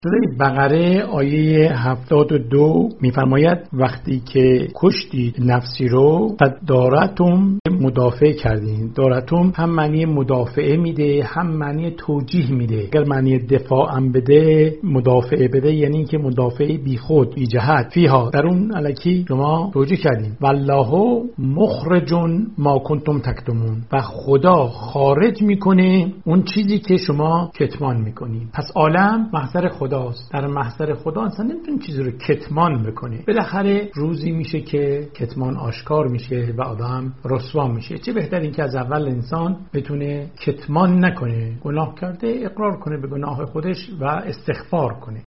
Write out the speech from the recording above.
سوره بقره آیه 72 میفرماید وقتی که کشتید نفسی رو فدارتم مدافع کردین. دارتم هم معنی مدافعه میده هم معنی توجیه میده. اگر معنی دفاع هم بده، مدافعه بده، یعنی که مدافعه بی خود بی جهت فیها، در اون الکی شما توجیه کردین. والله مخرج ما کنتم تکتمون، و خدا خارج میکنه اون چیزی که شما کتمان میکنین. پس عالم محضر خداست. در محضر خدا اصلا نمیتونه چیزی رو کتمان بکنه. بالاخره روزی میشه که کتمان آشکار میشه و آدم رسوا میشه. چه بهتر این که از اول انسان بتونه کتمان نکنه، گناه کرده اقرار کنه به گناه خودش و استغفار کنه.